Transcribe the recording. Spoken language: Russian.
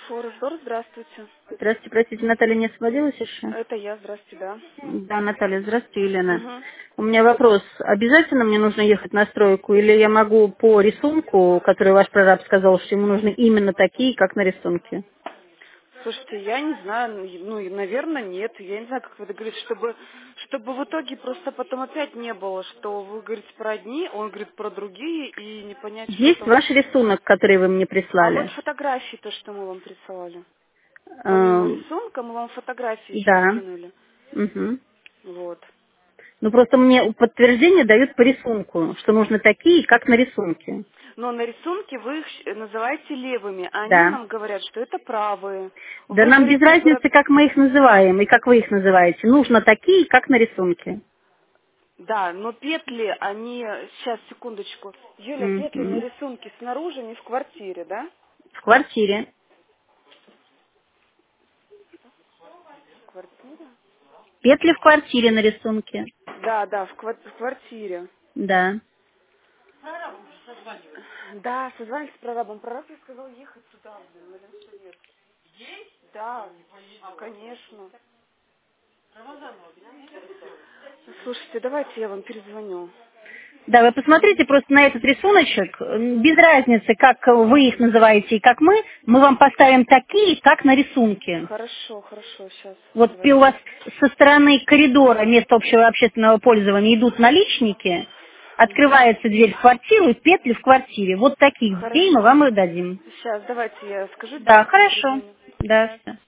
Форестор, здравствуйте. Здравствуйте, простите, Наталья не освободилась еще? Это я, здравствуйте, да. Да, Наталья, здравствуйте, Елена. Угу. У меня вопрос. Обязательно мне нужно ехать на стройку, или я могу по рисунку, который ваш прораб сказал, что ему нужны именно такие, как на рисунке? Слушайте, я не знаю, наверное, нет. Я не знаю, как вы это говорите, чтобы в итоге просто потом опять не было, что вы говорите про одни, он говорит про другие, и не понять, что Есть там. ваш рисунок, который вы мне А вот прислали? фотографии, то, что мы вам присылали. Помимо Эм, рисунка, мы вам фотографии еще Да. скинули. Мгм. Вот. Ну просто мне подтверждение дают по рисунку, что нужны такие, как на рисунке. Но на рисунке вы их называете левыми, а они Да. нам говорят, что это правые. Да Вы нам без говорите про. разницы, как мы их называем и как вы их называете. Нужно такие, как на рисунке. Да, но петли, они... Сейчас, секундочку. Юля, петли на Мгм. рисунке снаружи, не в квартире, да? В квартире. В квартире? Петли в квартире на рисунке. Да, да, в квартире. Да. Да, созвались с прорабом. Прораб мне сказал ехать сюда, блин, на Ленсовет. Да, конечно. Слушайте, давайте я вам перезвоню. Да, вы посмотрите просто на этот рисуночек. Без разницы, как вы их называете и как мы вам поставим такие, как на рисунке. Хорошо, хорошо, сейчас, Вот у вас давайте. со стороны коридора места общего общественного пользования идут наличники, открывается дверь в квартиру и петли в квартире. Вот таких дверей мы Хорошо. вам и дадим. Сейчас, давайте я скажу, Да, сейчас хорошо. перезвоню. Да, Сейчас. всё.